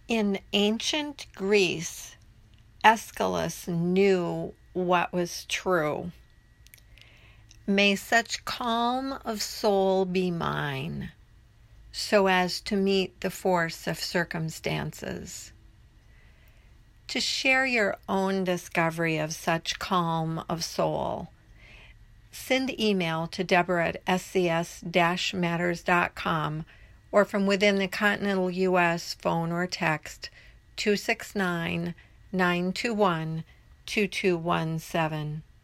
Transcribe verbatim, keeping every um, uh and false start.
In ancient Greece, Aeschylus knew what was true. May such calm of soul be mine, so as to meet the force of circumstances. To share your own discovery of such calm of soul, send email to Deborah at s c s dash matters dot com or from within the continental U S phone or text two six nine, nine two one, two two one seven.